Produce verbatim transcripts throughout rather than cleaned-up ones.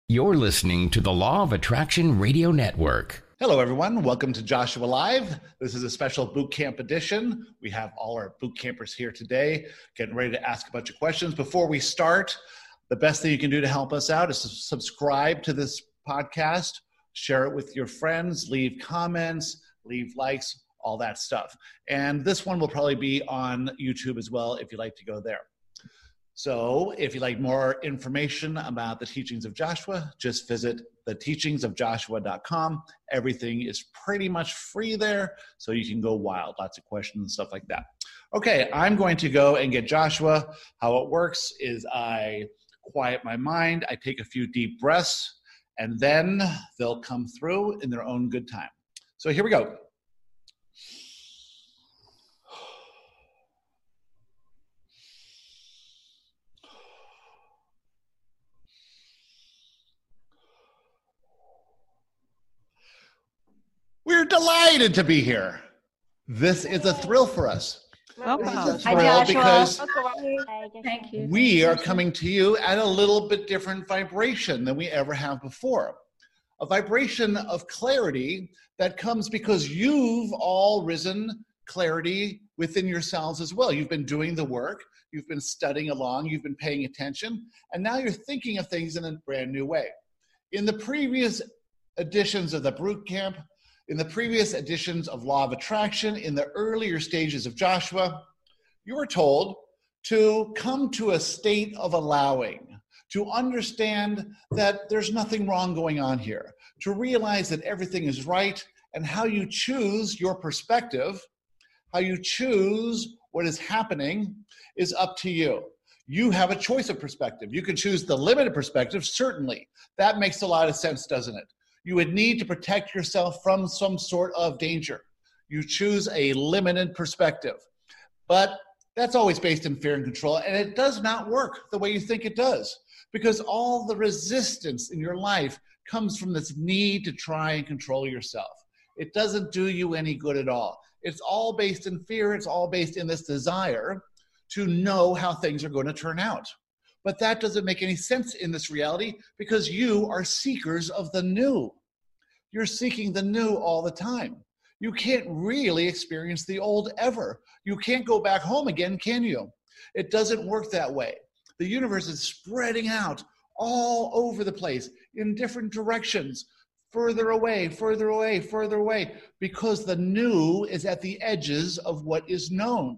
You're listening to the Law of Attraction Radio Network. Hello, everyone. Welcome to Joshua Live. This is a special boot camp edition. We have all our boot campers here today, getting ready to ask a bunch of questions. Before we start, the best thing you can do to help us out is to subscribe to this podcast, share it with your friends, leave comments, leave likes, all that stuff. And this one will probably be on YouTube as well if you'd like to go there. So if you'd like more information about the teachings of Joshua, just visit the teachings of joshua dot com. Everything is pretty much free there, so you can go wild. Lots of questions and stuff like that. Okay, I'm going to go and get Joshua. How it works is I quiet my mind, I take a few deep breaths, and then they'll come through in their own good time. So here we go. We're delighted to be here. This is a thrill for us. Welcome. This is a Hi, thrill because Thank you. we are coming to you at a little bit different vibration than we ever have before. A vibration of clarity that comes because you've all risen clarity within yourselves as well. You've been doing the work, you've been studying along, you've been paying attention, and now you're thinking of things in a brand new way. In the previous editions of the Boot Camp, in the previous editions of Law of Attraction, in the earlier stages of Joshua, you were told to come to a state of allowing, to understand that there's nothing wrong going on here, to realize that everything is right, and how you choose your perspective, how you choose what is happening is up to you. You have a choice of perspective. You can choose the limited perspective, certainly. That makes a lot of sense, doesn't it? You would need to protect yourself from some sort of danger. You choose a limited perspective. But that's always based in fear and control, and it does not work the way you think it does, because all the resistance in your life comes from this need to try and control yourself. It doesn't do you any good at all. It's all based in fear. It's all based in this desire to know how things are going to turn out. But that doesn't make any sense in this reality because you are seekers of the new. You're seeking the new all the time. You can't really experience the old ever. You can't go back home again, can you? It doesn't work that way. The universe is spreading out all over the place in different directions, further away, further away, further away, because the new is at the edges of what is known.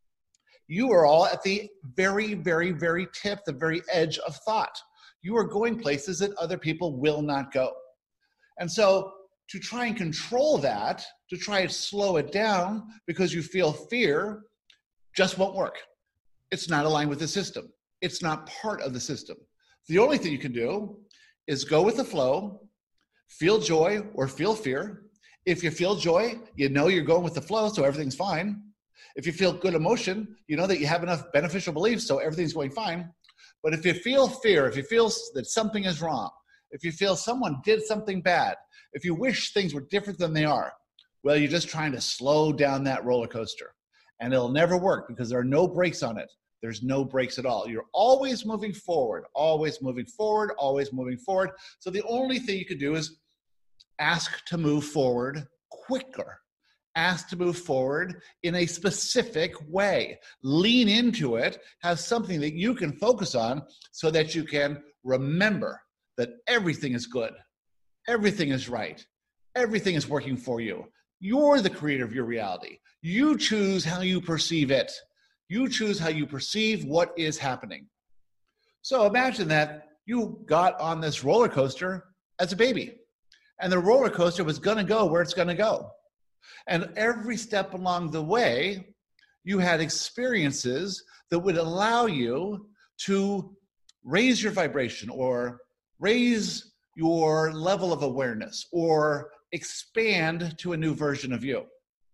You are all at the very, very, very tip, the very edge of thought. You are going places that other people will not go. And so to try and control that, to try and slow it down because you feel fear, just won't work. It's not aligned with the system. It's not part of the system. The only thing you can do is go with the flow, feel joy or feel fear. If you feel joy, you know you're going with the flow, so everything's fine. If you feel good emotion, you know that you have enough beneficial beliefs, so everything's going fine. But if you feel fear, if you feel that something is wrong, if you feel someone did something bad, if you wish things were different than they are, well, you're just trying to slow down that roller coaster. And it'll never work because there are no brakes on it. There's no brakes at all. You're always moving forward, always moving forward, always moving forward. So the only thing you can do is ask to move forward quicker. Ask to move forward in a specific way. Lean into it. Have something that you can focus on so that you can remember that everything is good. Everything is right. Everything is working for you. You're the creator of your reality. You choose how you perceive it. You choose how you perceive what is happening. So imagine that you got on this roller coaster as a baby, and the roller coaster was going to go where it's going to go. And every step along the way, you had experiences that would allow you to raise your vibration or raise your level of awareness or expand to a new version of you.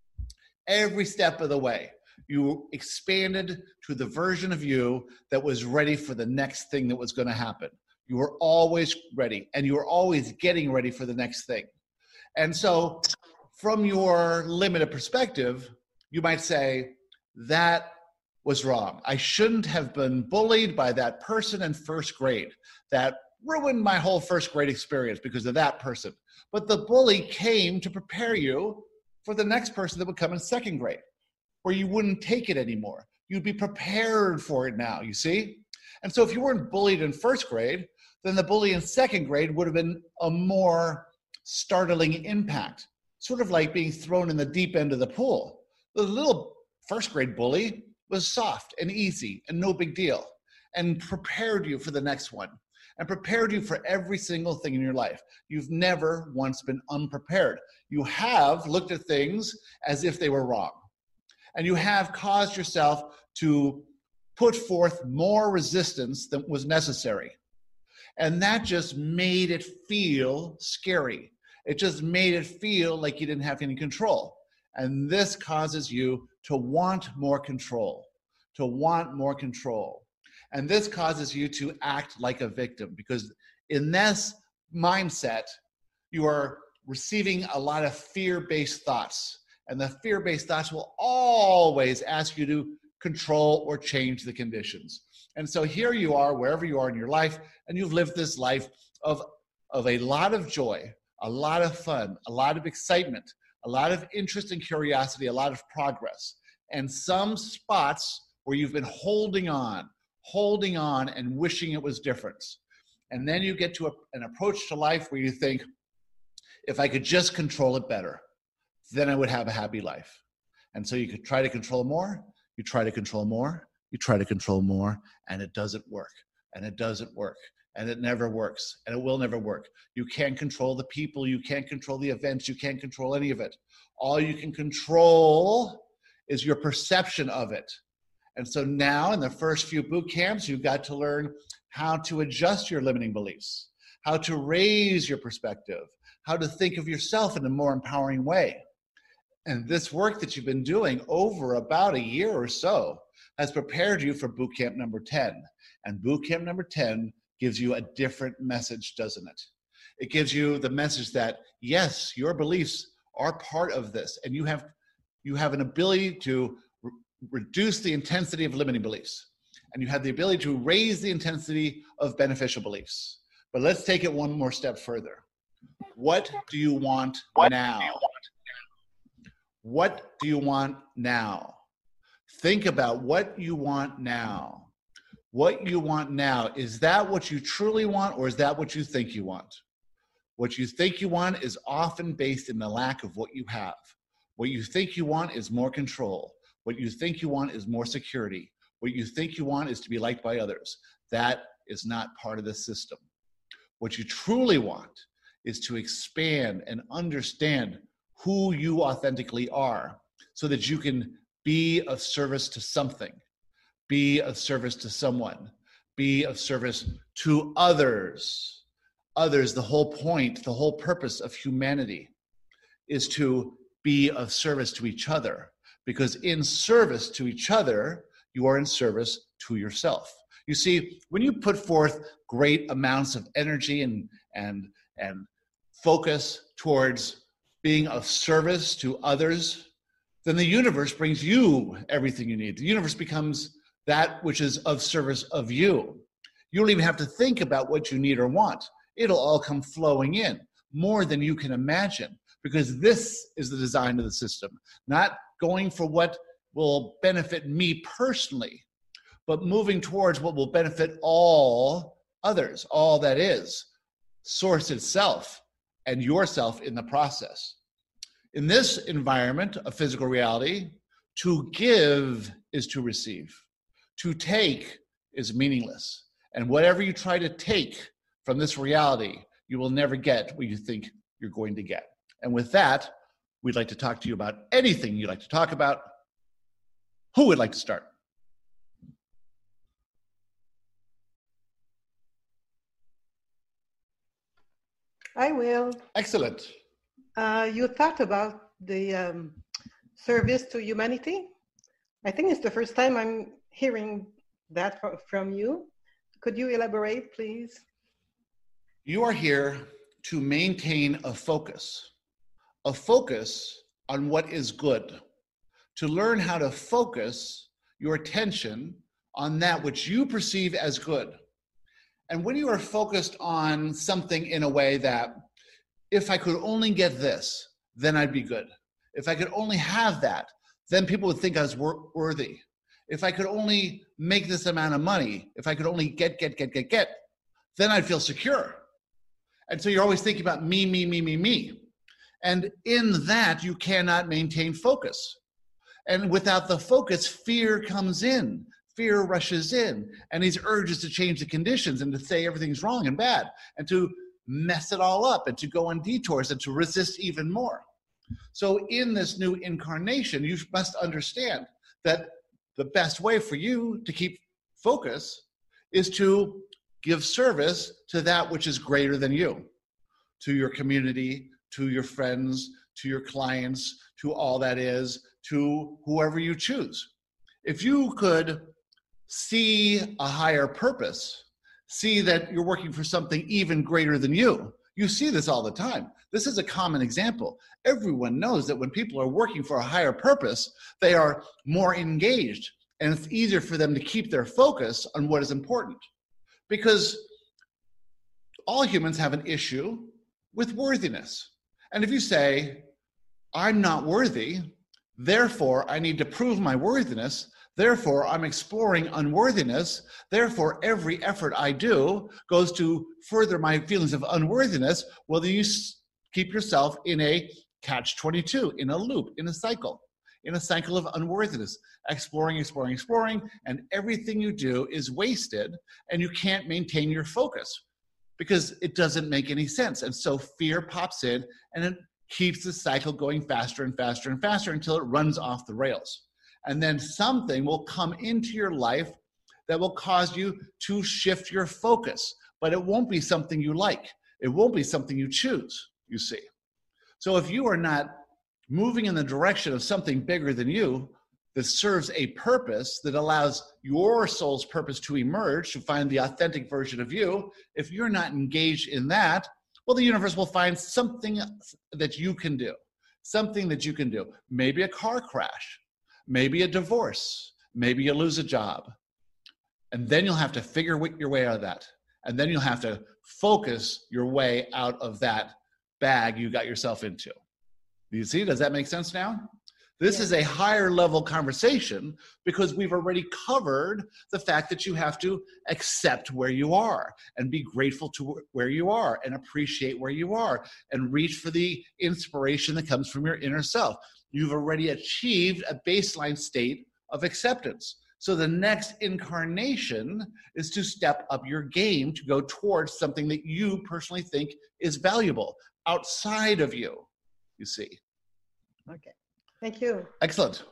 Every step of the way, you expanded to the version of you that was ready for the next thing that was going to happen. You were always ready, and you were always getting ready for the next thing. And so from your limited perspective, you might say, that was wrong. I shouldn't have been bullied by that person in first grade. That ruined my whole first grade experience because of that person. But the bully came to prepare you for the next person that would come in second grade, where you wouldn't take it anymore. You'd be prepared for it now, you see? And so if you weren't bullied in first grade, then the bully in second grade would have been a more startling impact, sort of like being thrown in the deep end of the pool. The little first grade bully was soft and easy and no big deal, and prepared you for the next one, and prepared you for every single thing in your life. You've never once been unprepared. You have looked at things as if they were wrong, and you have caused yourself to put forth more resistance than was necessary. And that just made it feel scary. It just made it feel like you didn't have any control. And this causes you to want more control, to want more control. And this causes you to act like a victim, because in this mindset, you are receiving a lot of fear-based thoughts. And the fear-based thoughts will always ask you to control or change the conditions. And so here you are, wherever you are in your life, and you've lived this life of, of a lot of joy, a lot of fun, a lot of excitement, a lot of interest and curiosity, a lot of progress, and some spots where you've been holding on, holding on and wishing it was different. And then you get to a, an approach to life where you think, if I could just control it better, then I would have a happy life. And so you could try to control more, you try to control more, you try to control more, and it doesn't work, and it doesn't work, and it never works, and it will never work. You can't control the people, you can't control the events, you can't control any of it. All you can control is your perception of it. And so now in the first few boot camps, you've got to learn how to adjust your limiting beliefs, how to raise your perspective, how to think of yourself in a more empowering way. And this work that you've been doing over about a year or so has prepared you for boot camp number ten. And boot camp number ten gives you a different message, doesn't it? It gives you the message that, yes, your beliefs are part of this, and you have, you have an ability to re- reduce the intensity of limiting beliefs, and you have the ability to raise the intensity of beneficial beliefs. But let's take it one more step further. What do you want now? What do you want now? Think about what you want now. What you want now, is that what you truly want, or is that what you think you want? What you think you want is often based in the lack of what you have. What you think you want is more control. What you think you want is more security. What you think you want is to be liked by others. That is not part of the system. What you truly want is to expand and understand who you authentically are, so that you can be of service to something, be of service to someone, be of service to others. Others, the whole point, the whole purpose of humanity is to be of service to each other, because in service to each other, you are in service to yourself. You see, when you put forth great amounts of energy and, and, and focus towards being of service to others, then the universe brings you everything you need. The universe becomes that which is of service of you. You don't even have to think about what you need or want. It'll all come flowing in, more than you can imagine, because this is the design of the system. Not going for what will benefit me personally, but moving towards what will benefit all others, all that is, source itself, and yourself in the process. In this environment of physical reality, to give is to receive. To take is meaningless. And whatever you try to take from this reality, you will never get what you think you're going to get. And with that, we'd like to talk to you about anything you'd like to talk about. Who would like to start? I will. Excellent. Uh, you talked about the um, service to humanity. I think it's the first time I'm hearing that from you. Could you elaborate, please? You are here to maintain a focus, a focus on what is good, to learn how to focus your attention on that which you perceive as good. And when you are focused on something in a way that, if I could only get this, then I'd be good. If I could only have that, then people would think I was wor- worthy. If I could only make this amount of money, if I could only get, get, get, get, get, then I'd feel secure. And so you're always thinking about me, me, me, me, me. And in that, you cannot maintain focus. And without the focus, fear comes in. Fear rushes in. And these urges to change the conditions and to say everything's wrong and bad and to mess it all up and to go on detours and to resist even more. So in this new incarnation, you must understand that the best way for you to keep focus is to give service to that which is greater than you, to your community, to your friends, to your clients, to all that is, to whoever you choose. If you could see a higher purpose, see that you're working for something even greater than you. You see this all the time. This is a common example. Everyone knows that when people are working for a higher purpose, they are more engaged, and it's easier for them to keep their focus on what is important. Because all humans have an issue with worthiness. And if you say, I'm not worthy, therefore I need to prove my worthiness, therefore I'm exploring unworthiness, therefore every effort I do goes to further my feelings of unworthiness, well, then you keep yourself in a catch twenty-two, in a loop, in a cycle, in a cycle of unworthiness, exploring, exploring, exploring, and everything you do is wasted, and you can't maintain your focus because it doesn't make any sense. And so fear pops in, and it keeps the cycle going faster and faster and faster until it runs off the rails. And then something will come into your life that will cause you to shift your focus, but it won't be something you like. It won't be something you choose, you see. So if you are not moving in the direction of something bigger than you that serves a purpose that allows your soul's purpose to emerge, to find the authentic version of you, if you're not engaged in that, well, the universe will find something that you can do, something that you can do. Maybe a car crash, maybe a divorce, maybe you lose a job. And then you'll have to figure your way out of that. And then you'll have to focus your way out of that bag you got yourself into. Do you see? Does that make sense now? This Yeah. is a higher level conversation because we've already covered the fact that you have to accept where you are and be grateful to where you are and appreciate where you are and reach for the inspiration that comes from your inner self. You've already achieved a baseline state of acceptance. So the next incarnation is to step up your game to go towards something that you personally think is valuable outside of you, you see. Okay. Thank you. Excellent.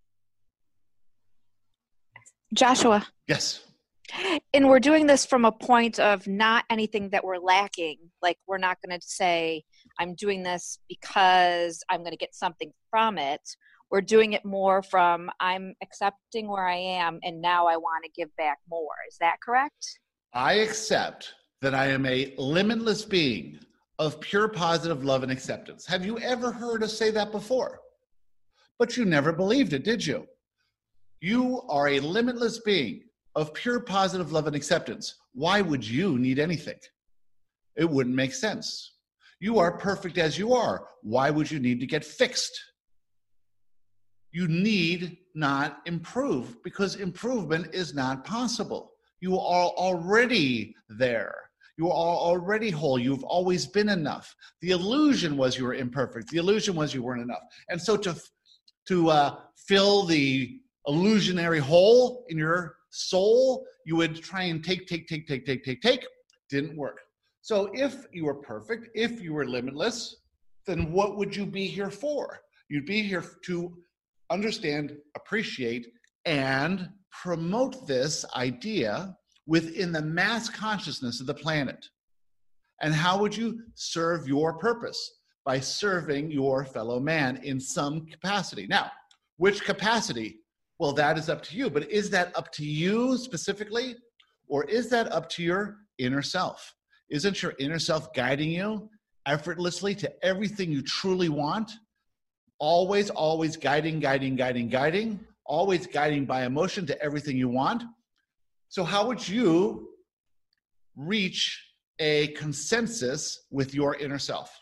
Joshua. Yes. And we're doing this from a point of not anything that we're lacking. Like, we're not going to say, I'm doing this because I'm going to get something from it. We're doing it more from, I'm accepting where I am, and now I want to give back more. Is that correct? I accept that I am a limitless being of pure positive love and acceptance. Have you ever heard us say that before? But you never believed it, did you? You are a limitless being of pure positive love and acceptance. Why would you need anything? It wouldn't make sense. You are perfect as you are. Why would you need to get fixed? You need not improve because improvement is not possible. You are already there. You are already whole. You've always been enough. The illusion was you were imperfect. The illusion was you weren't enough. And so to, to uh, fill the illusionary hole in your soul, you would try and take, take, take, take, take, take, take. Didn't work. So if you were perfect, if you were limitless, then what would you be here for? You'd be here to understand, appreciate, and promote this idea within the mass consciousness of the planet. And how would you serve your purpose? By serving your fellow man in some capacity. Now, which capacity? Well, that is up to you. But is that up to you specifically? Or is that up to your inner self? Isn't your inner self guiding you effortlessly to everything you truly want? Always, always guiding, guiding, guiding, guiding. Always guiding by emotion to everything you want. So how would you reach a consensus with your inner self?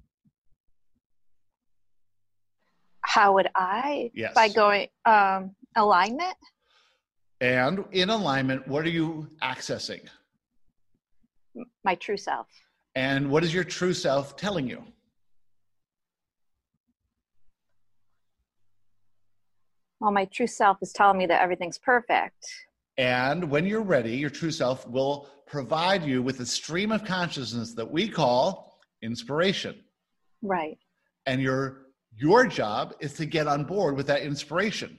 How would I? Yes. By going um, alignment. And in alignment, what are you accessing? My true self. And what is your true self telling you? Well, my true self is telling me that everything's perfect. And when you're ready, your true self will provide you with a stream of consciousness that we call inspiration. Right. And your your job is to get on board with that inspiration.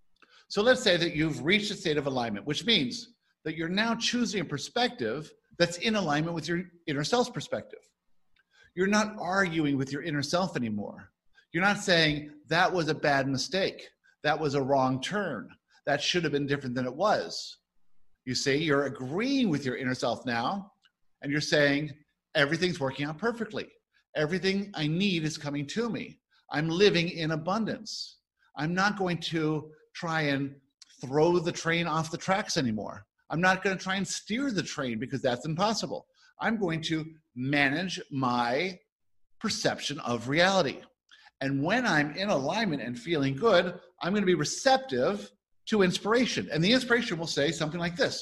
So let's say that you've reached a state of alignment, which means that you're now choosing a perspective that's in alignment with your inner self's perspective. You're not arguing with your inner self anymore. You're not saying that was a bad mistake. That was a wrong turn. That should have been different than it was. You see, you're agreeing with your inner self now, and you're saying, everything's working out perfectly. Everything I need is coming to me. I'm living in abundance. I'm not going to try and throw the train off the tracks anymore. I'm not going to try and steer the train because that's impossible. I'm going to manage my perception of reality. And when I'm in alignment and feeling good, I'm going to be receptive to inspiration. And the inspiration will say something like this: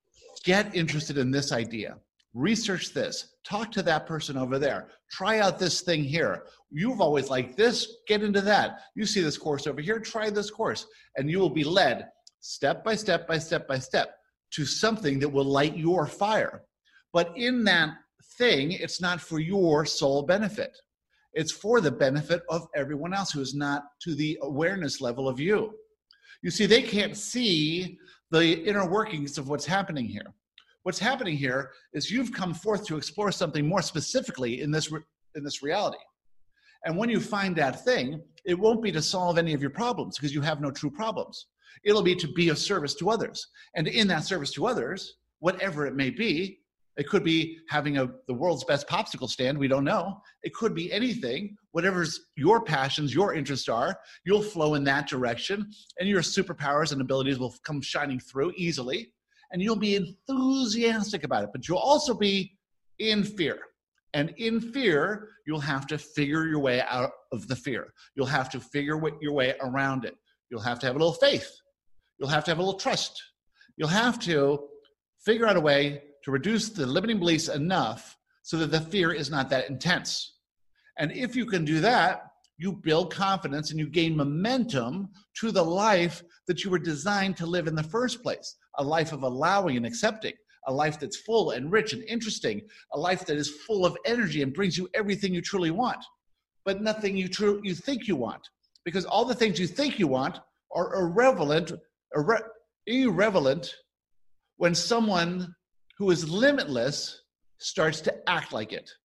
get interested in this idea. Research this. Talk to that person over there. Try out this thing here. You've always liked this. Get into that. You see this course over here. Try this course. And you will be led step by step by step by step to something that will light your fire. But in that thing, it's not for your sole benefit. It's for the benefit of everyone else who is not to the awareness level of you. You see, they can't see the inner workings of what's happening here. What's happening here is you've come forth to explore something more specifically in this, in this reality. And when you find that thing, it won't be to solve any of your problems because you have no true problems. It'll be to be of service to others. And in that service to others, whatever it may be, it could be having a, the world's best popsicle stand, we don't know. It could be anything, whatever's your passions, your interests are, you'll flow in that direction, and your superpowers and abilities will come shining through easily, and you'll be enthusiastic about it, but you'll also be in fear. And in fear, you'll have to figure your way out of the fear. You'll have to figure your way around it. You'll have to have a little faith. You'll have to have a little trust. You'll have to figure out a way to reduce the limiting beliefs enough so that the fear is not that intense. And if you can do that, you build confidence and you gain momentum to the life that you were designed to live in the first place, a life of allowing and accepting, a life that's full and rich and interesting, a life that is full of energy and brings you everything you truly want, but nothing you, tru- you think you want. Because all the things you think you want are irrelevant, irre- irrelevant when someone who is limitless starts to act like it.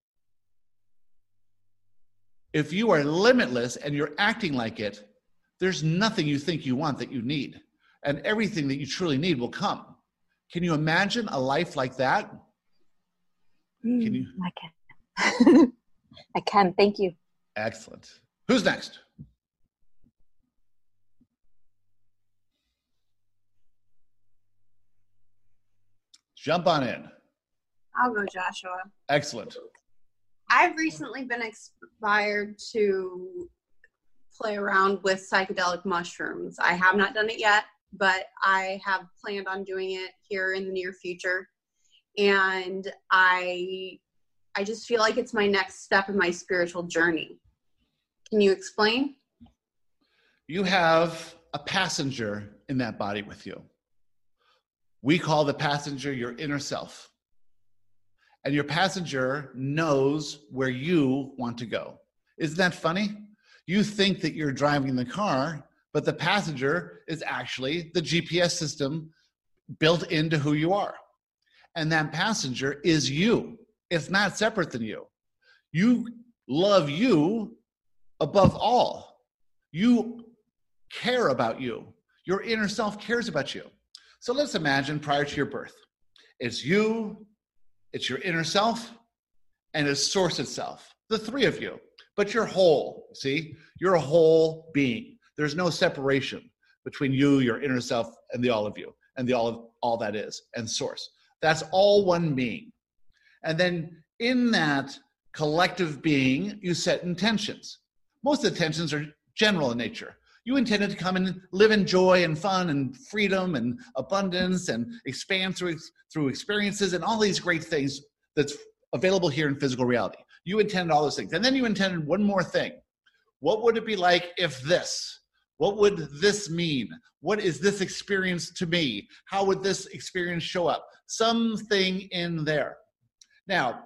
If you are limitless and you're acting like it, there's nothing you think you want that you need. And everything that you truly need will come. Can you imagine a life like that? Mm, Can you? I can. I can. Thank you. Excellent. Who's next? Jump on in. I'll go, Joshua. Excellent. I've recently been inspired to play around with psychedelic mushrooms. I have not done it yet, but I have planned on doing it here in the near future. And I, I just feel like it's my next step in my spiritual journey. Can you explain? You have a passenger in that body with you. We call the passenger your inner self. And your passenger knows where you want to go. Isn't that funny? You think that you're driving the car, but the passenger is actually the G P S system built into who you are. And that passenger is you. It's not separate than you. You love you above all. You care about you. Your inner self cares about you. So let's imagine prior to your birth, it's you, it's your inner self, and it's source itself, the three of you. But you're whole, see? You're a whole being. There's no separation between you, your inner self, and the all of you, and the all of all that is, and source. That's all one being. And then in that collective being, you set intentions. Most of the intentions are general in nature. You intended to come and live in joy and fun and freedom and abundance and expand through, through experiences and all these great things that's available here in physical reality. You intended all those things. And then you intended one more thing. What would it be like if this? What would this mean? What is this experience to me? How would this experience show up? Something in there. Now,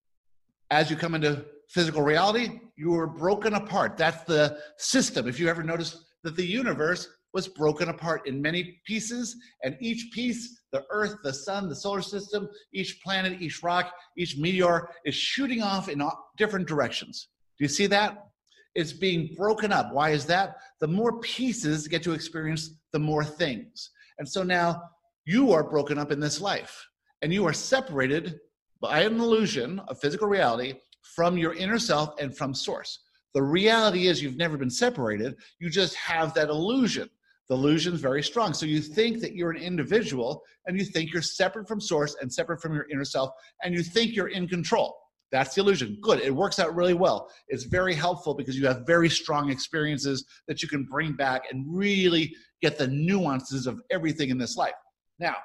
as you come into physical reality, you are broken apart. That's the system. If you ever noticed that the universe was broken apart in many pieces, and each piece, the Earth, the sun, the solar system, each planet, each rock, each meteor is shooting off in different directions. Do you see that? It's being broken up. Why is that? The more pieces get to experience, the more things. And so now you are broken up in this life, and you are separated by an illusion of physical reality from your inner self and from source. The reality is you've never been separated. You just have that illusion. The illusion is very strong. So you think that you're an individual, and you think you're separate from source and separate from your inner self, and you think you're in control. That's the illusion. Good. It works out really well. It's very helpful because you have very strong experiences that you can bring back and really get the nuances of everything in this life. Now,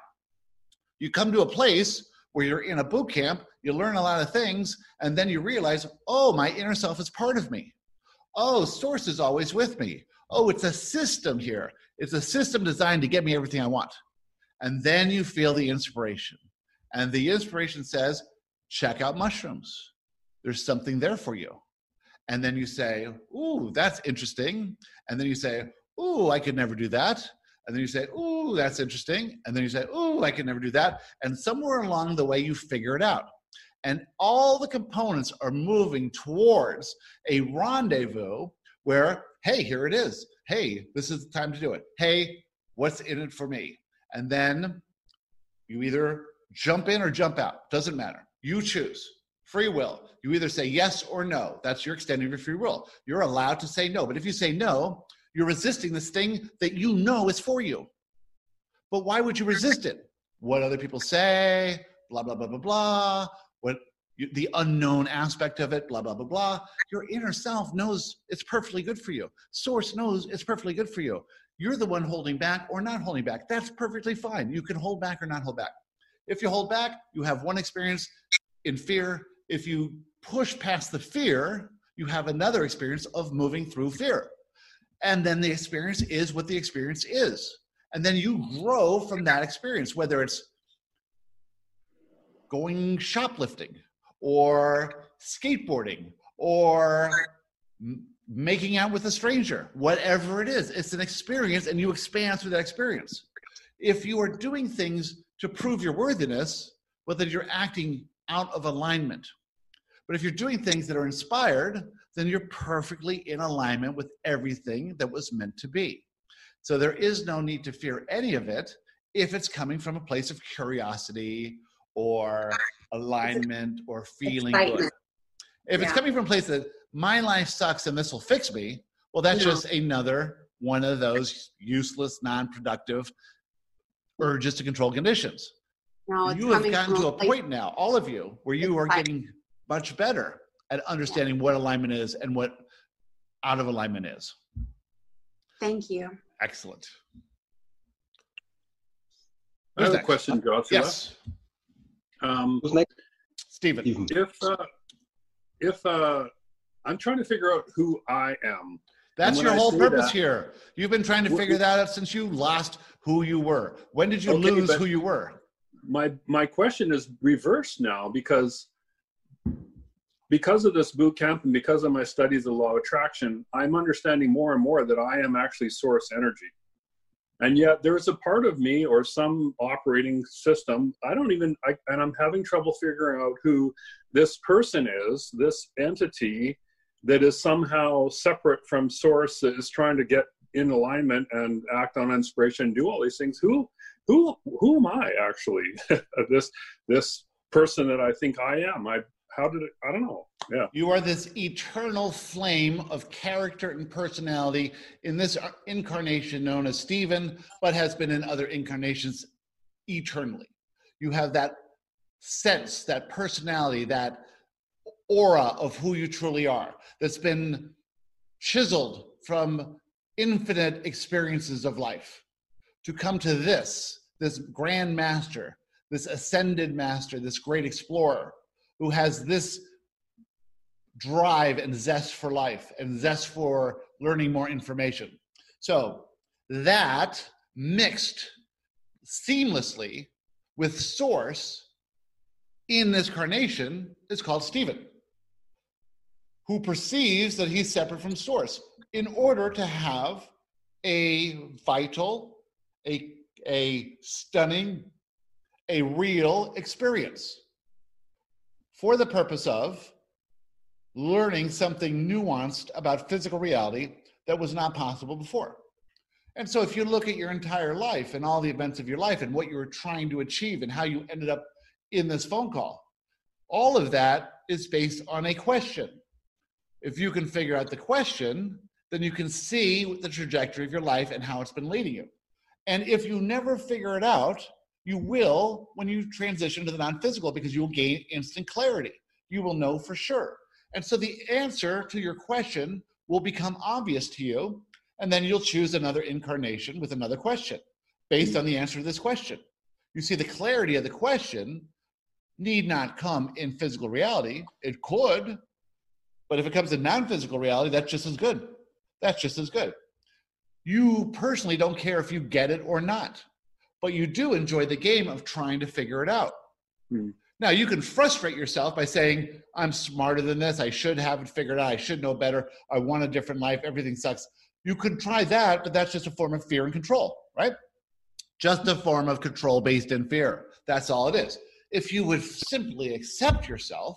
you come to a place where you're in a boot camp, you learn a lot of things, and then you realize, oh, my inner self is part of me. Oh, source is always with me. Oh, it's a system here. It's a system designed to get me everything I want. And then you feel the inspiration. And the inspiration says, check out mushrooms. There's something there for you. And then you say, ooh, that's interesting. And then you say, ooh, I could never do that. And then you say, ooh, that's interesting. And then you say, ooh, I could never do that. And somewhere along the way, you figure it out. And all the components are moving towards a rendezvous where, hey, here it is. Hey, this is the time to do it. Hey, what's in it for me? And then you either jump in or jump out. Doesn't matter. You choose. Free will. You either say yes or no. That's your extent of your free will. You're allowed to say no. But if you say no, you're resisting this thing that you know is for you. But why would you resist it? What other people say, blah, blah, blah, blah, blah. What you, the unknown aspect of it, blah, blah, blah, blah. Your inner self knows it's perfectly good for you. Source knows it's perfectly good for you. You're the one holding back or not holding back. That's perfectly fine. You can hold back or not hold back. If you hold back, you have one experience in fear. If you push past the fear, you have another experience of moving through fear. And then the experience is what the experience is. And then you grow from that experience, whether it's going shoplifting or skateboarding or m- making out with a stranger, whatever it is. It's an experience, and you expand through that experience. If you are doing things to prove your worthiness, well, then you're acting out of alignment. But if you're doing things that are inspired, then you're perfectly in alignment with everything that was meant to be. So there is no need to fear any of it if it's coming from a place of curiosity or alignment or feeling Excitement. good. If Yeah. it's coming from a place that my life sucks and this will fix me, well, that's No. just another one of those useless, non-productive urges to control conditions. No, it's You have coming gotten from to a place- point now, all of you, where you are Excitement. getting much better at understanding what alignment is and what out of alignment is. Thank you. Excellent. I Who's have a next? question, Joshua. Yes, Um, Who's next? Stephen. Stephen. if uh, if uh, I'm trying to figure out who I am. That's when your I whole say purpose that- here. You've been trying to Wh- figure that out since you lost who you were. When did you Okay, lose but- who you were? My my question is reversed now because because of this boot camp and because of my studies of law of attraction, I'm understanding more and more that I am actually source energy. And yet there's a part of me or some operating system, I don't even, I, and I'm having trouble figuring out who this person is, this entity that is somehow separate from source, that is trying to get in alignment and act on inspiration, do all these things. Who, who, who am I actually? this, this person that I think I am. I, how did it, I don't know. Yeah. You are this eternal flame of character and personality in this incarnation known as Stephen, but has been in other incarnations eternally. You have that sense, that personality, that aura of who you truly are, that's been chiseled from infinite experiences of life, to come to this, this grand master, this ascended master, this great explorer who has this drive and zest for life and zest for learning more information. So that mixed seamlessly with source in this carnation is called Stephen, who perceives that he's separate from source in order to have a vital, a, a stunning, a real experience for the purpose of learning something nuanced about physical reality that was not possible before. And so if you look at your entire life and all the events of your life and what you were trying to achieve and how you ended up in this phone call, all of that is based on a question. If you can figure out the question, then you can see the trajectory of your life and how it's been leading you. And if you never figure it out, you will when you transition to the non-physical, because you will gain instant clarity. You will know for sure. And so the answer to your question will become obvious to you, and then you'll choose another incarnation with another question based on the answer to this question. You see, the clarity of the question need not come in physical reality. It could, but if it comes in non-physical reality, that's just as good. That's just as good. You personally don't care if you get it or not, but you do enjoy the game of trying to figure it out. Hmm. Now, you can frustrate yourself by saying, I'm smarter than this. I should have it figured out. I should know better. I want a different life. Everything sucks. You could try that, but that's just a form of fear and control, right? Just a form of control based in fear. That's all it is. If you would simply accept yourself,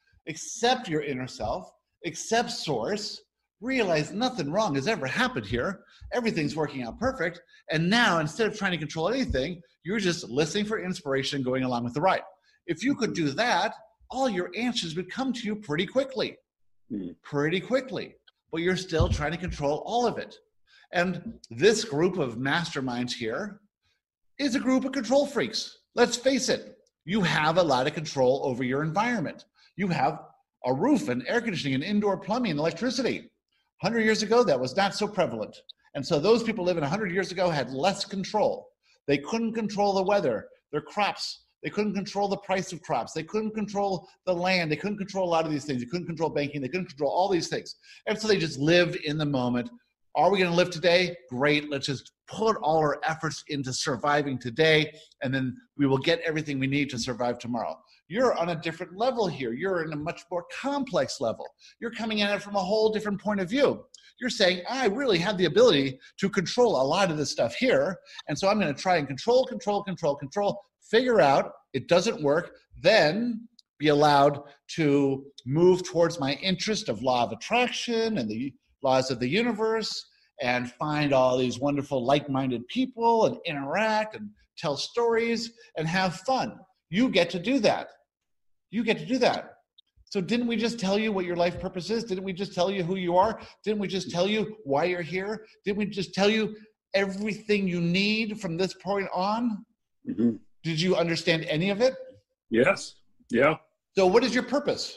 accept your inner self, accept source, realize nothing wrong has ever happened here, everything's working out perfect, and now instead of trying to control anything, you're just listening for inspiration and going along with the ride. If you could do that, all your answers would come to you pretty quickly, mm. pretty quickly, but you're still trying to control all of it. And this group of masterminds here is a group of control freaks. Let's face it, you have a lot of control over your environment. You have a roof and air conditioning and indoor plumbing and electricity. one hundred years ago, that was not so prevalent. And so those people living one hundred years ago had less control. They couldn't control the weather, their crops. They couldn't control the price of crops. They couldn't control the land. They couldn't control a lot of these things. They couldn't control banking. They couldn't control all these things. And so they just lived in the moment. Are we going to live today? Great. Let's just put all our efforts into surviving today, and then we will get everything we need to survive tomorrow. You're on a different level here. You're in a much more complex level. You're coming at it from a whole different point of view. You're saying, I really have the ability to control a lot of this stuff here, and so I'm going to try and control, control, control, control, figure out it doesn't work, then be allowed to move towards my interest of law of attraction and the laws of the universe and find all these wonderful like-minded people and interact and tell stories and have fun. You get to do that. You get to do that. So didn't we just tell you what your life purpose is? Didn't we just tell you who you are? Didn't we just tell you why you're here? Didn't we just tell you everything you need from this point on? Mm-hmm. Did you understand any of it? Yes. Yeah. So what is your purpose?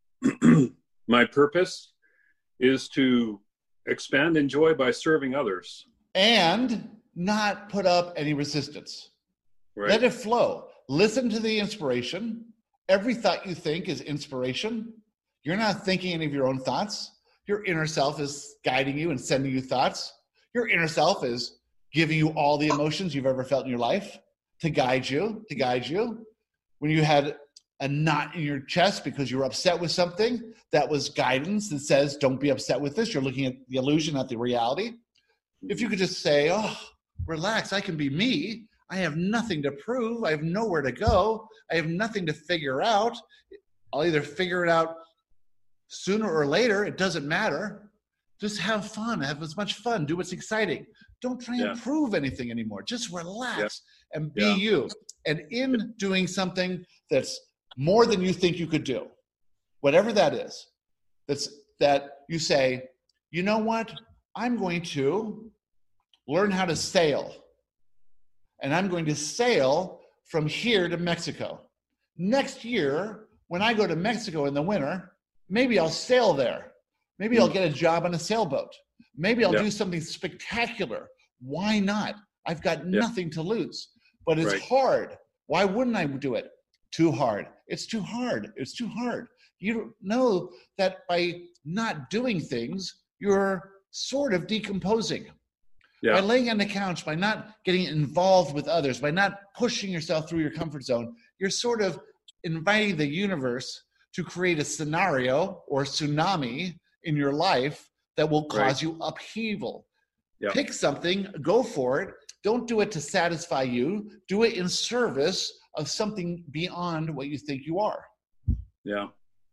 My purpose is to expand in joy by serving others. And not put up any resistance. Right. Let it flow. Listen to the inspiration. Every thought you think is inspiration. You're not thinking any of your own thoughts. Your inner self is guiding you and sending you thoughts. Your inner self is giving you all the emotions you've ever felt in your life to guide you, to guide you. When you had a knot in your chest because you were upset with something, that was guidance that says, don't be upset with this. You're looking at the illusion, not the reality. If you could just say, oh, relax, I can be me. I have nothing to prove. I have nowhere to go. I have nothing to figure out. I'll either figure it out sooner or later. It doesn't matter. Just have fun. Have as much fun. Do what's exciting. Don't try yeah. and prove anything anymore. Just relax yeah. and be yeah. you. And in doing something that's more than you think you could do, whatever that is, that's that you say, you know what? I'm going to learn how to sail. And I'm going to sail from here to Mexico. Next year, when I go to Mexico in the winter, maybe I'll sail there. Maybe I'll get a job on a sailboat. Maybe I'll Yeah. do something spectacular. Why not? I've got Yeah. nothing to lose. But it's Right. hard. Why wouldn't I do it? Too hard. It's too hard. It's too hard. You know that by not doing things, you're sort of decomposing. Yeah. By laying on the couch, by not getting involved with others, by not pushing yourself through your comfort zone, you're sort of inviting the universe to create a scenario or tsunami in your life that will cause Right. you upheaval. Yeah. Pick something, go for it. Don't do it to satisfy you. Do it in service of something beyond what you think you are. Yeah.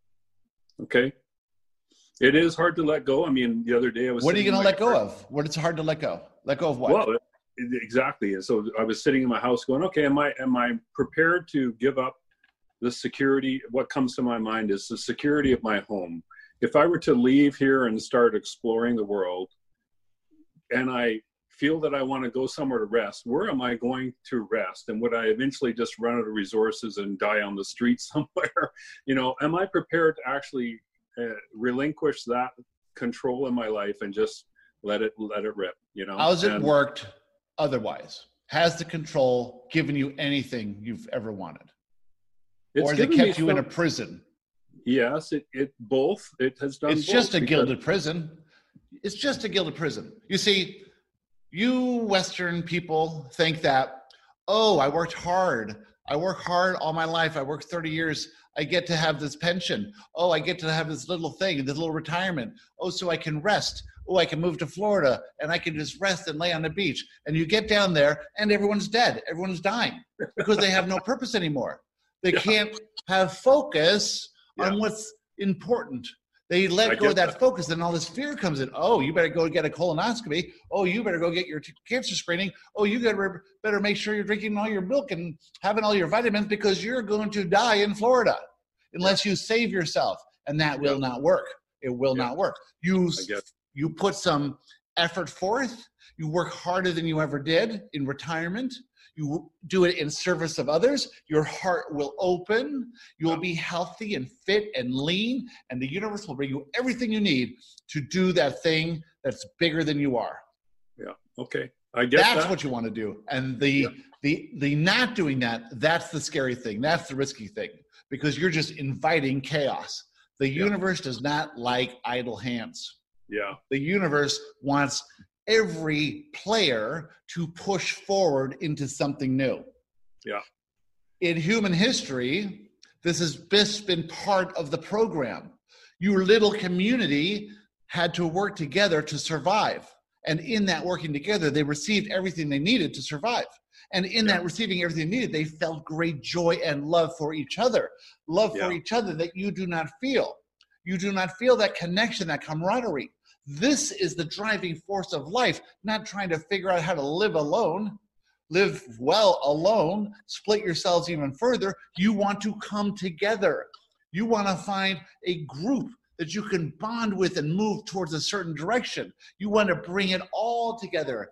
Okay. It is hard to let go. I mean, the other day I was. What are you sitting going to in let my go of? What is hard to let go? Let go of what? Well, it- exactly. And so I was sitting in my house going, okay, am I, am I prepared to give up the security? What comes to my mind is the security of my home. If I were to leave here and start exploring the world, and I feel that I want to go somewhere to rest, where am I going to rest? And would I eventually just run out of resources and die on the street somewhere? You know, am I prepared to actually uh, relinquish that control in my life and just let it let it rip? You know, How's it And- worked otherwise? Has the control given you anything you've ever wanted? It's Or has it given me kept you in a some- prison? Yes, it, it both. It has done. It's both just a because- gilded prison. It's just a gilded prison. You see, you Western people think that, oh, I worked hard. I work hard all my life. I worked thirty years. I get to have this pension. Oh, I get to have this little thing, this little retirement. Oh, so I can rest. Oh, I can move to Florida and I can just rest and lay on the beach. And you get down there and everyone's dead. Everyone's dying because they have no purpose anymore. They Yeah. can't have focus Yeah. on what's important. They let I go of get that, that. focus, and all this fear comes in. Oh, you better go get a colonoscopy. Oh, you better go get your t- cancer screening. Oh, you better better make sure you're drinking all your milk and having all your vitamins because you're going to die in Florida unless you save yourself, and that will Yeah. not work. It will Yeah. not work. You I get. you put some effort forth. You work harder than you ever did in retirement. You do it in service of others. Your heart will open. You'll be healthy and fit and lean, and the universe will bring you everything you need to do that thing that's bigger than you are. Okay, I get That's that. what you want to do. And the Yeah. the the not doing that, that's the scary thing. That's the risky thing because you're just inviting chaos. The Yeah. universe does not like idle hands. Yeah. The universe wants every player to push forward into something new. Yeah. In human history, this has just been part of the program. Your little community had to work together to survive. And in that working together, they received everything they needed to survive. And in Yeah. that receiving everything they needed, they felt great joy and love for each other. Love for Yeah. each other that you do not feel. You do not feel that connection, that camaraderie. This is the driving force of life, not trying to figure out how to live alone, live well alone, split yourselves even further. You want to come together. You want to find a group that you can bond with and move towards a certain direction. You want to bring it all together.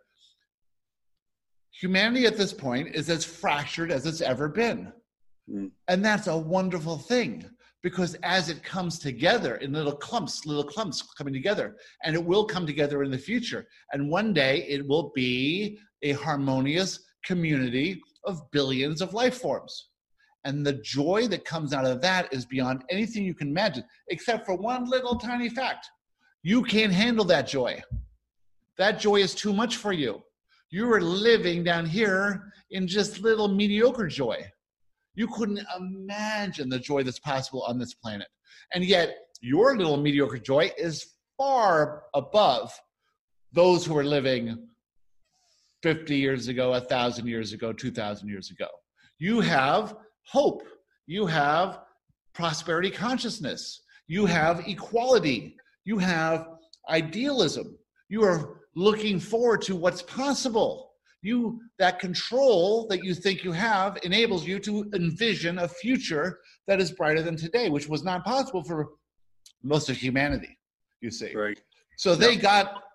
Humanity at this point is as fractured as it's ever been. Mm. And that's a wonderful thing. Because as it comes together in little clumps, little clumps coming together, and it will come together in the future. And one day it will be a harmonious community of billions of life forms. And the joy that comes out of that is beyond anything you can imagine, except for one little tiny fact. You can't handle that joy. That joy is too much for you. You are living down here in just little mediocre joy. You couldn't imagine the joy that's possible on this planet. And yet, your little mediocre joy is far above those who are living fifty years ago, one thousand years ago, two thousand years ago. You have hope. You have prosperity consciousness. You have equality. You have idealism. You are looking forward to what's possible. You, that control that you think you have enables you to envision a future that is brighter than today, which was not possible for most of humanity, you see. Right. So they Yeah. got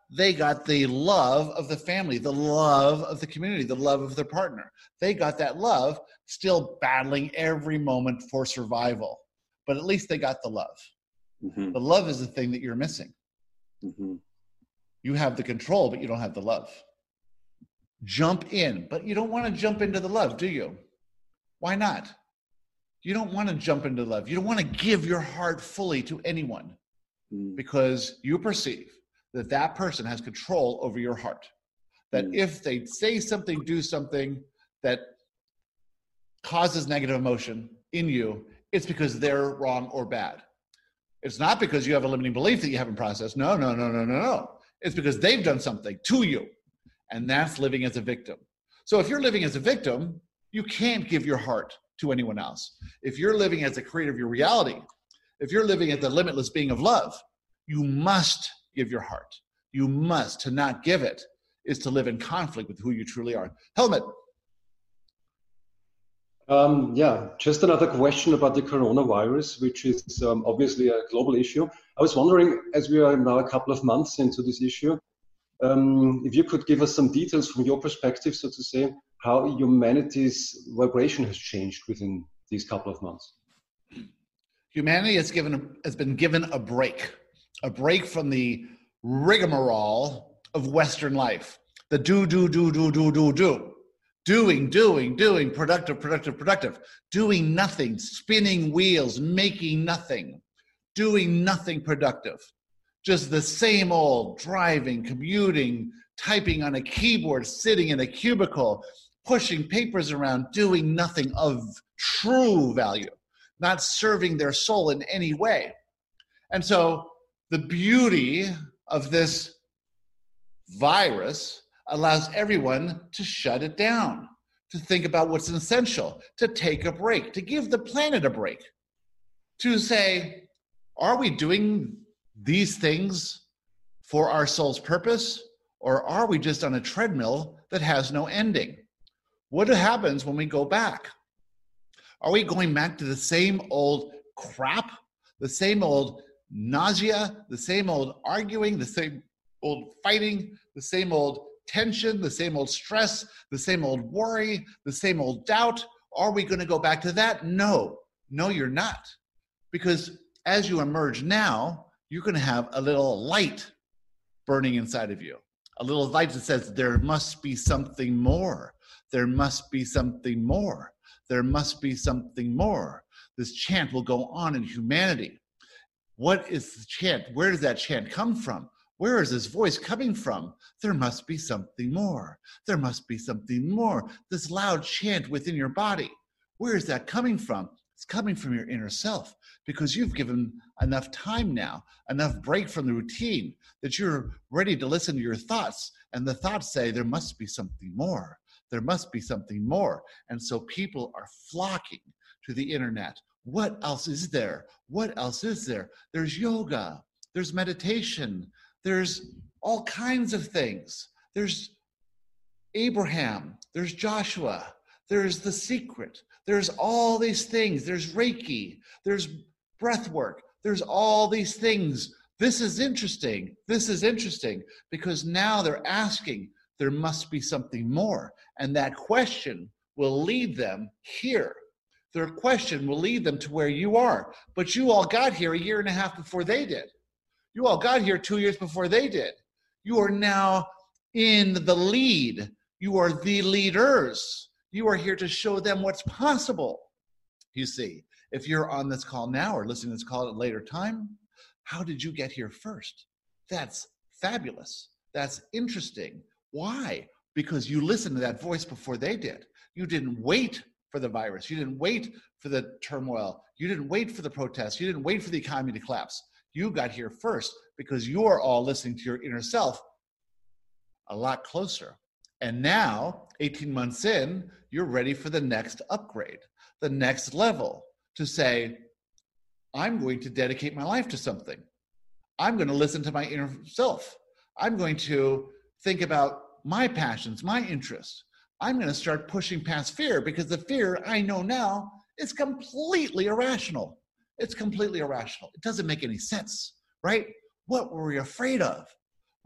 they got the love of the family, the love of the community, the love of their partner. They got that love, still battling every moment for survival. But at least they got the love. Mm-hmm. The love is the thing that you're missing. Mm-hmm. You have the control, but you don't have the love. Jump in, but you don't want to jump into the love, do you? Why not? You don't want to jump into love. You don't want to give your heart fully to anyone mm. because you perceive that that person has control over your heart. That mm. if they say something, do something that causes negative emotion in you, it's because they're wrong or bad. It's not because you have a limiting belief that you haven't processed. No, no, no, no, no, no. It's because they've done something to you. And that's living as a victim. So if you're living as a victim, you can't give your heart to anyone else. If you're living as a creator of your reality, if you're living as the limitless being of love, you must give your heart. You must. To not give it is to live in conflict with who you truly are. Helmut. Um, yeah, just another question about the coronavirus, which is um, obviously a global issue. I was wondering, as we are now a couple of months into this issue, um, if you could give us some details from your perspective, so to say, how humanity's vibration has changed within these couple of months. Humanity has given has been given a break, a break from the rigmarole of Western life. The do, do, do, do, do, do, do. Doing, doing, doing, productive, productive, productive. Doing nothing, spinning wheels, making nothing. Doing nothing productive. Just the same old driving, commuting, typing on a keyboard, sitting in a cubicle, pushing papers around, doing nothing of true value, not serving their soul in any way. And so the beauty of this virus allows everyone to shut it down, to think about what's essential, to take a break, to give the planet a break, to say, are we doing these things for our soul's purpose, or are we just on a treadmill that has no ending? What happens when we go back? Are we going back to the same old crap, the same old nausea, the same old arguing, the same old fighting, the same old tension, the same old stress, the same old worry, the same old doubt? Are we going to go back to that? No, no, you're not. Because as you emerge now, you're going to have a little light burning inside of you. A little light that says there must be something more. There must be something more. There must be something more. This chant will go on in humanity. What is the chant? Where does that chant come from? Where is this voice coming from? There must be something more. There must be something more. This loud chant within your body. Where is that coming from? It's coming from your inner self, because you've given enough time now, enough break from the routine, that you're ready to listen to your thoughts. And the thoughts say, there must be something more. There must be something more. And so people are flocking to the internet. What else is there? What else is there? There's yoga. There's meditation. There's all kinds of things. There's Abraham. There's Joshua. There's The Secret. There's all these things. There's Reiki. There's breath work. There's all these things. This is interesting. This is interesting because now they're asking, there must be something more. And that question will lead them here. Their question will lead them to where you are. But you all got here a year and a half before they did. You all got here two years before they did. You are now in the lead. You are the leaders. You are here to show them what's possible. You see, if you're on this call now or listening to this call at a later time, how did you get here first? That's fabulous. That's interesting. Why? Because you listened to that voice before they did. You didn't wait for the virus. You didn't wait for the turmoil. You didn't wait for the protests. You didn't wait for the economy to collapse. You got here first because you are all listening to your inner self a lot closer. And now, eighteen months in, you're ready for the next upgrade, the next level, to say, I'm going to dedicate my life to something. I'm going to listen to my inner self. I'm going to think about my passions, my interests. I'm going to start pushing past fear, because the fear I know now is completely irrational. It's completely irrational. It doesn't make any sense, right? What were we afraid of?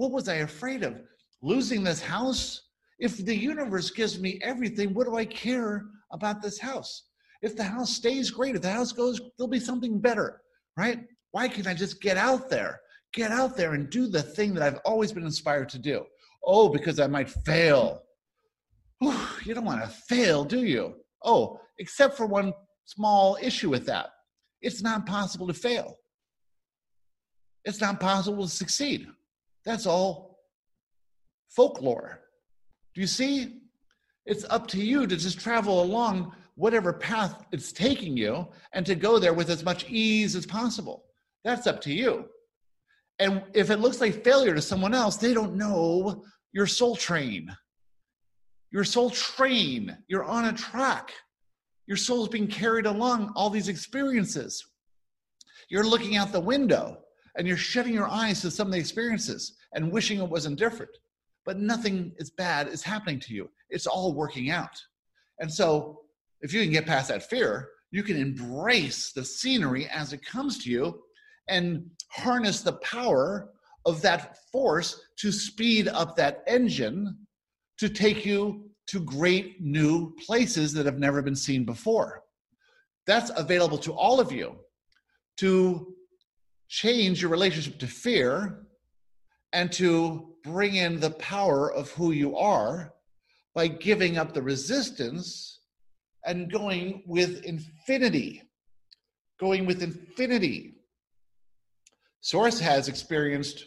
What was I afraid of? Losing this house? If the universe gives me everything, what do I care about this house? If the house stays, great. If the house goes, there'll be something better, right? Why can't I just get out there? Get out there and do the thing that I've always been inspired to do. Oh, because I might fail. Whew, you don't want to fail, do you? Oh, except for one small issue with that. It's not possible to fail. It's not possible to succeed. That's all folklore. Do you see? It's up to you to just travel along whatever path it's taking you and to go there with as much ease as possible. That's up to you. And if it looks like failure to someone else, they don't know your soul train. Your soul train, you're on a track. Your soul is being carried along all these experiences. You're looking out the window and you're shutting your eyes to some of the experiences and wishing it wasn't different. But nothing is bad is happening to you. It's all working out. And so if you can get past that fear, you can embrace the scenery as it comes to you and harness the power of that force to speed up that engine to take you to great new places that have never been seen before. That's available to all of you to change your relationship to fear and to bring in the power of who you are by giving up the resistance and going with infinity. Going with infinity. Source has experienced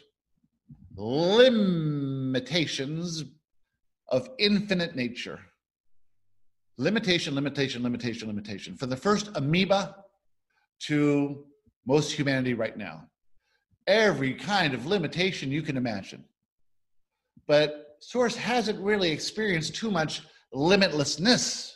limitations of infinite nature. Limitation, limitation, limitation, limitation. From the first amoeba to most humanity right now. Every kind of limitation you can imagine. But Source hasn't really experienced too much limitlessness,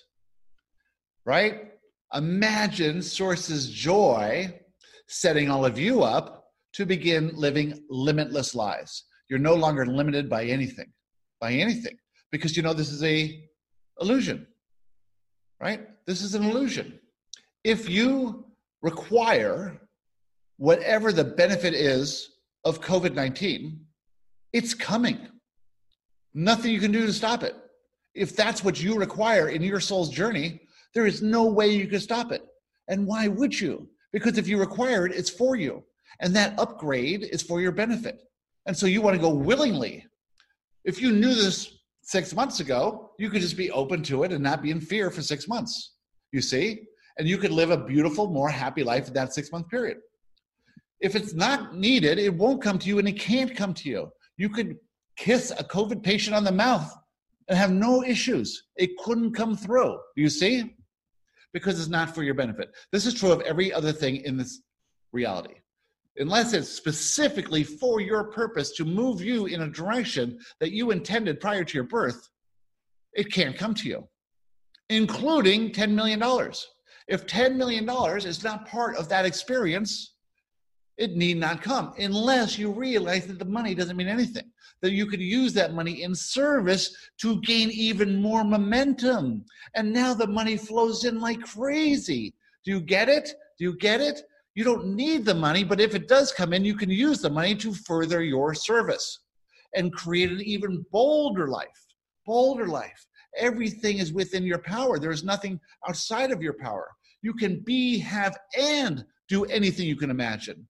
right? Imagine Source's joy setting all of you up to begin living limitless lives. You're no longer limited by anything, by anything, because you know this is a illusion, right? This is an illusion. If you require whatever the benefit is of COVID nineteen, it's coming. Nothing you can do to stop it. If that's what you require in your soul's journey, there is no way you can stop it. And why would you? Because if you require it, it's for you. And that upgrade is for your benefit. And so you want to go willingly. If you knew this six months ago, you could just be open to it and not be in fear for six months. You see? And you could live a beautiful, more happy life in that six-month period. If it's not needed, it won't come to you and it can't come to you. You could kiss a COVID patient on the mouth and have no issues. It couldn't come through. Do you see? Because it's not for your benefit. This is true of every other thing in this reality. Unless it's specifically for your purpose to move you in a direction that you intended prior to your birth, it can't come to you, including ten million dollars. If ten million dollars is not part of that experience, it need not come unless you realize that the money doesn't mean anything, that you could use that money in service to gain even more momentum. And now the money flows in like crazy. Do you get it? Do you get it? You don't need the money, but if it does come in, you can use the money to further your service and create an even bolder life, bolder life. Everything is within your power. There's nothing outside of your power. You can be, have, and do anything you can imagine.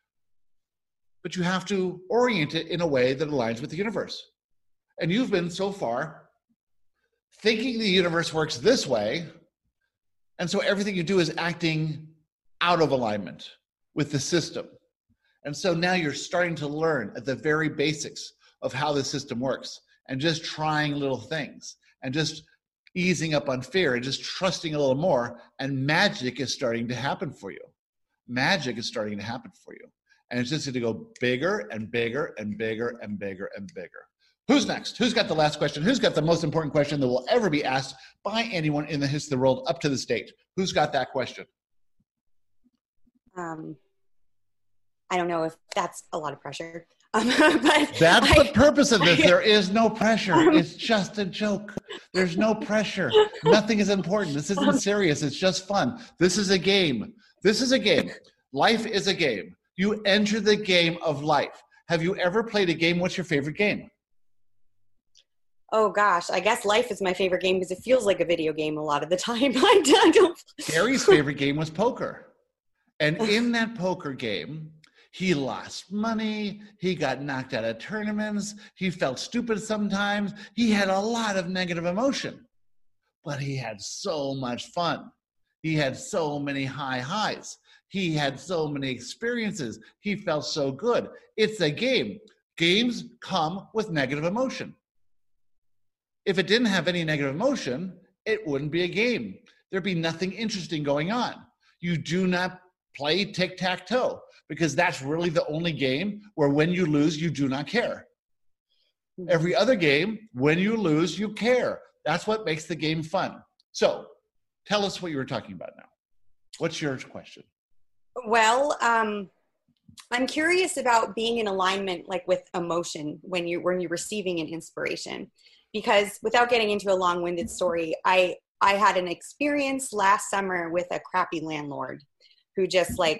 But you have to orient it in a way that aligns with the universe. And you've been so far thinking the universe works this way, and so everything you do is acting out of alignment with the system. And so now you're starting to learn at the very basics of how the system works and just trying little things and just easing up on fear and just trusting a little more, and magic is starting to happen for you. Magic is starting to happen for you. And it's just going to go bigger and bigger and bigger and bigger and bigger. Who's next? Who's got the last question? Who's got the most important question that will ever be asked by anyone in the history of the world up to this date? Who's got that question? Um, I don't know if that's a lot of pressure. Um, but that's I, the purpose of this. I, there is no pressure. It's just a joke. There's no pressure. Nothing is important. This isn't serious. It's just fun. This is a game. This is a game. Life is a game. You enter the game of life. Have you ever played a game? What's your favorite game? Oh gosh, I guess life is my favorite game because it feels like a video game a lot of the time. I don't. Gary's favorite game was poker. And in that poker game, he lost money. He got knocked out of tournaments. He felt stupid sometimes. He had a lot of negative emotion, but he had so much fun. He had so many high highs. He had so many experiences. He felt so good. It's a game. Games come with negative emotion. If it didn't have any negative emotion, it wouldn't be a game. There'd be nothing interesting going on. You do not play tic-tac-toe because that's really the only game where when you lose, you do not care. Every other game, when you lose, you care. That's what makes the game fun. So tell us what you were talking about now. What's your question? Well, um, I'm curious about being in alignment, like with emotion when you when you're receiving an inspiration. Because without getting into a long-winded story, I I had an experience last summer with a crappy landlord who just like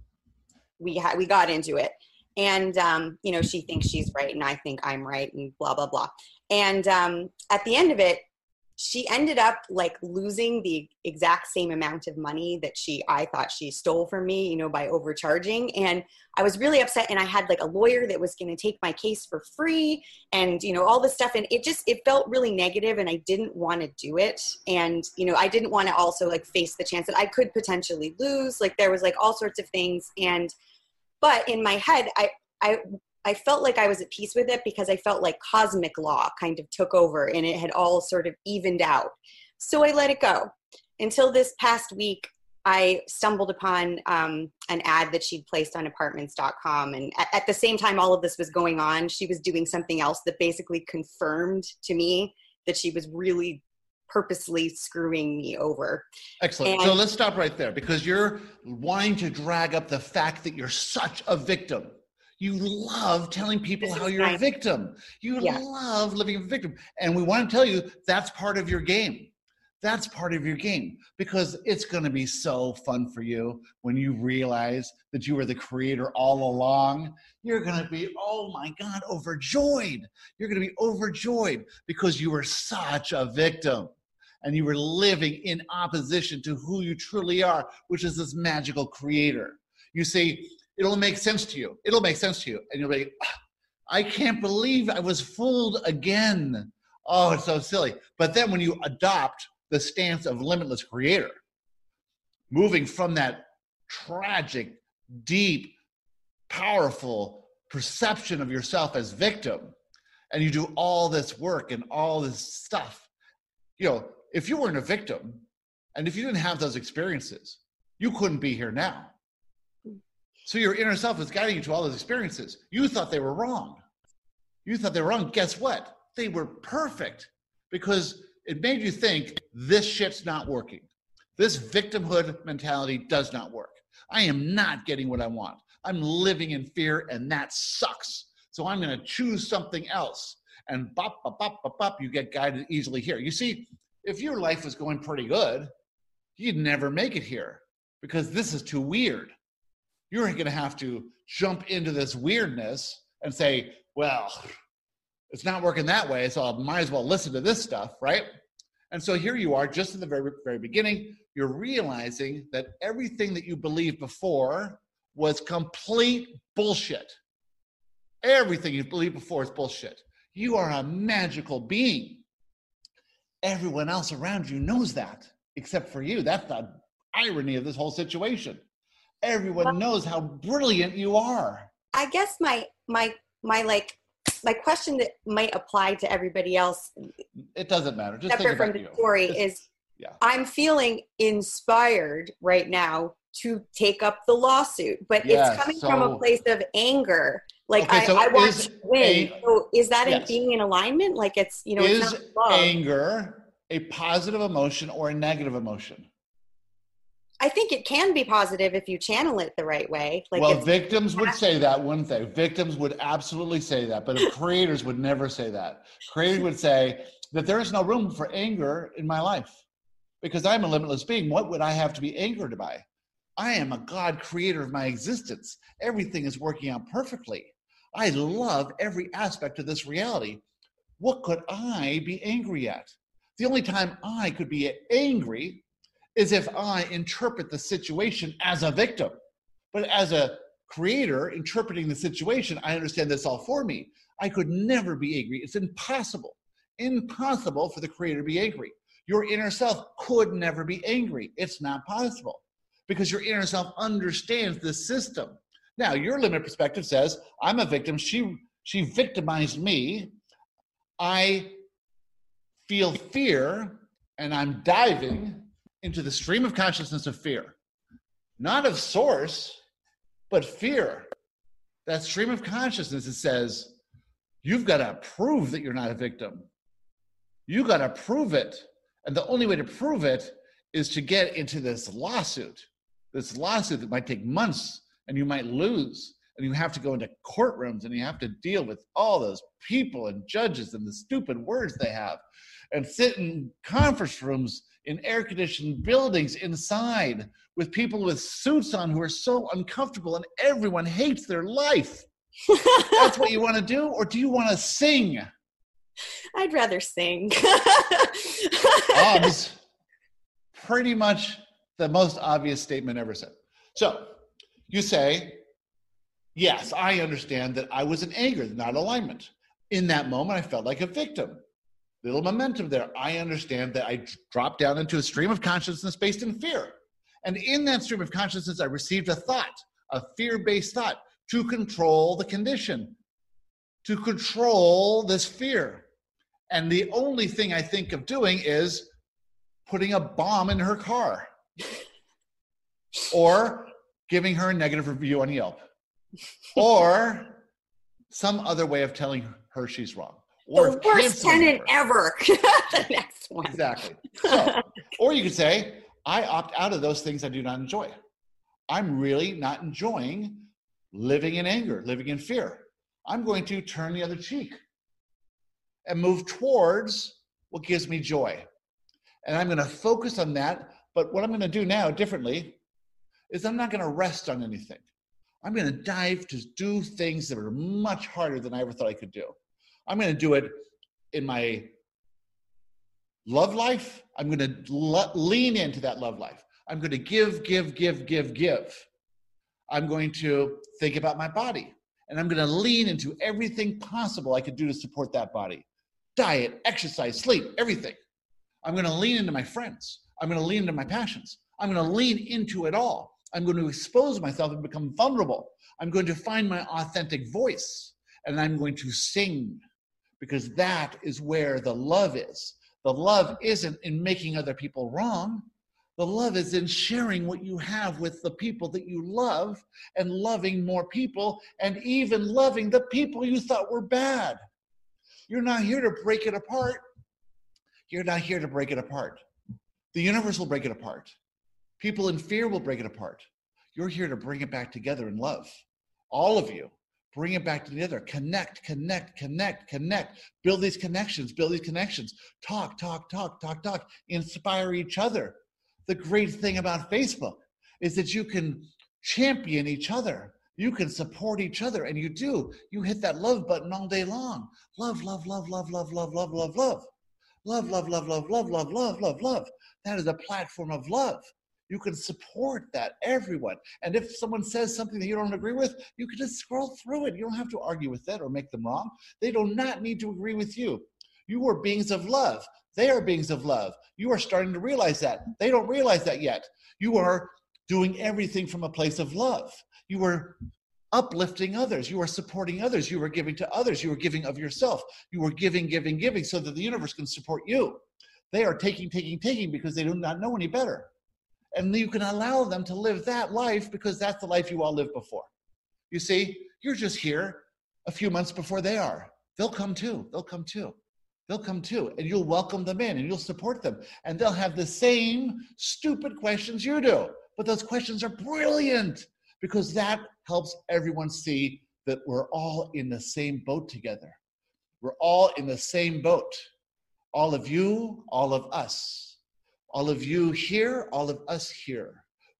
we had we got into it, and um, you know, she thinks she's right and I think I'm right and blah blah blah. And um, at the end of it, she ended up like losing the exact same amount of money that she, I thought she stole from me, you know, by overcharging. And I was really upset. And I had like a lawyer that was going to take my case for free and, you know, all this stuff. And it just, it felt really negative and I didn't want to do it. And, you know, I didn't want to also like face the chance that I could potentially lose. Like there was like all sorts of things. And, but in my head, I, I, I felt like I was at peace with it because I felt like cosmic law kind of took over and it had all sort of evened out. So I let it go until this past week. I stumbled upon um, an ad that she'd placed on apartments dot com. And at, at the same time all of this was going on, she was doing something else that basically confirmed to me that she was really purposely screwing me over. Excellent. And so let's stop right there because you're wanting to drag up the fact that you're such a victim. You love telling people how you're a victim. You Yeah. love living a victim. And we want to tell you that's part of your game. That's part of your game because it's going to be so fun for you when you realize that you were the creator all along. You're going to be, oh my God, overjoyed. You're going to be overjoyed because you were such a victim and you were living in opposition to who you truly are, which is this magical creator. You see, it'll make sense to you. It'll make sense to you. And you'll be, I can't believe I was fooled again. Oh, it's so silly. But then when you adopt the stance of limitless creator, moving from that tragic, deep, powerful perception of yourself as victim, and you do all this work and all this stuff, you know, if you weren't a victim and if you didn't have those experiences, you couldn't be here now. So your inner self is guiding you to all those experiences. You thought they were wrong. You thought they were wrong. Guess what? They were perfect because it made you think this shit's not working. This victimhood mentality does not work. I am not getting what I want. I'm living in fear and that sucks. So I'm going to choose something else. And bop, bop, bop, bop, bop, you get guided easily here. You see, if your life was going pretty good, you'd never make it here because this is too weird. You're going to have to jump into this weirdness and say, well, it's not working that way, so I might as well listen to this stuff, right? And so here you are, just in the very, very beginning, you're realizing that everything that you believed before was complete bullshit. Everything you believed before is bullshit. You are a magical being. Everyone else around you knows that, except for you. That's the irony of this whole situation. Everyone knows how brilliant you are. I guess my my my like my question that might apply to everybody else, it doesn't matter. Just separate think from about the you. story, Just, is yeah. I'm feeling inspired right now to take up the lawsuit, but Yes, it's coming so- from a place of anger. Like Okay, so I, I want is to win. a- so is that Yes. in being in alignment? Like it's you know it's Is not love. anger a positive emotion or a negative emotion? I think it can be positive if you channel it the right way. Like Well, it's, victims would say that, wouldn't they? Victims would absolutely say that, but creators would never say that. Creators would say that there is no room for anger in my life because I'm a limitless being. What would I have to be angered by? I am a God creator of my existence. Everything is working out perfectly. I love every aspect of this reality. What could I be angry at? The only time I could be angry is if I interpret the situation as a victim. But as a creator interpreting the situation, I understand that's all for me. I could never be angry. It's impossible, impossible for the creator to be angry. Your inner self could never be angry. It's not possible because your inner self understands the system. Now, your limit perspective says, I'm a victim. She, she victimized me. I feel fear, and I'm diving into the stream of consciousness of fear. Not of source, but fear. That stream of consciousness, it says, you've got to prove that you're not a victim. You got to prove it. And the only way to prove it is to get into this lawsuit, this lawsuit that might take months and you might lose. And you have to go into courtrooms and you have to deal with all those people and judges and the stupid words they have and sit in conference rooms in air-conditioned buildings inside with people with suits on who are so uncomfortable and everyone hates their life. That's what you want to do? Or do you want to sing? I'd rather sing. Obs, pretty much the most obvious statement ever said. So you say, yes, I understand that I was in anger, not alignment. In that moment, I felt like a victim. Little momentum there. I understand that I dropped down into a stream of consciousness based in fear. And in that stream of consciousness, I received a thought, a fear-based thought to control the condition, to control this fear. And the only thing I think of doing is putting a bomb in her car or giving her a negative review on Yelp or some other way of telling her she's wrong. Or the worst tenant ever. The next one. Exactly. So, or you could say, I opt out of those things I do not enjoy. I'm really not enjoying living in anger, living in fear. I'm going to turn the other cheek and move towards what gives me joy. And I'm going to focus on that. But what I'm going to do now differently is I'm not going to rest on anything. I'm going to dive to do things that are much harder than I ever thought I could do. I'm going to do it in my love life. I'm going to le- lean into that love life. I'm going to give, give, give, give, give. I'm going to think about my body. And I'm going to lean into everything possible I could do to support that body. Diet, exercise, sleep, everything. I'm going to lean into my friends. I'm going to lean into my passions. I'm going to lean into it all. I'm going to expose myself and become vulnerable. I'm going to find my authentic voice. And I'm going to sing. Because that is where the love is. The love isn't in making other people wrong. The love is in sharing what you have with the people that you love and loving more people and even loving the people you thought were bad. You're not here to break it apart. You're not here to break it apart. The universe will break it apart. People in fear will break it apart. You're here to bring it back together in love. All of you. Bring it back together. Connect, connect, connect, connect. Build these connections, build these connections. Talk, talk, talk, talk, talk. Inspire each other. The great thing about Facebook is that you can champion each other. You can support each other, and you do. You hit that love button all day long. Love, love, love, love, love, love, love, love, love. Love, love, love, love, love, love, love, love, love. That is a platform of love. You can support that, everyone. And if someone says something that you don't agree with, you can just scroll through it. You don't have to argue with that or make them wrong. They do not need to agree with you. You are beings of love. They are beings of love. You are starting to realize that. They don't realize that yet. You are doing everything from a place of love. You are uplifting others. You are supporting others. You are giving to others. You are giving of yourself. You are giving, giving, giving so that the universe can support you. They are taking, taking, taking because they do not know any better. And you can allow them to live that life because that's the life you all lived before. You see, you're just here a few months before they are. They'll come too. They'll come too. They'll come too. And you'll welcome them in and you'll support them. And they'll have the same stupid questions you do. But those questions are brilliant because that helps everyone see that we're all in the same boat together. We're all in the same boat. All of you, all of us. All of you here, all of us here.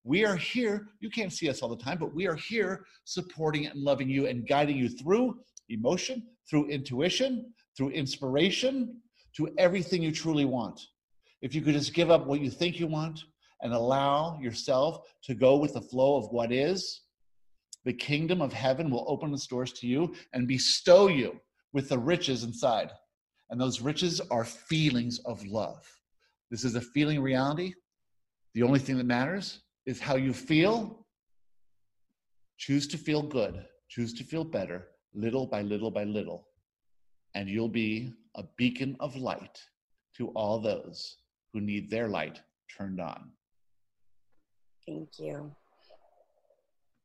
We are here. You can't see us all the time, but we are here supporting and loving you and guiding you through emotion, through intuition, through inspiration, to everything you truly want. If you could just give up what you think you want and allow yourself to go with the flow of what is, the kingdom of heaven will open its doors to you and bestow you with the riches inside. And those riches are feelings of love. This is a feeling reality. The only thing that matters is how you feel. Choose to feel good. Choose to feel better, little by little by little. And you'll be a beacon of light to all those who need their light turned on. Thank you.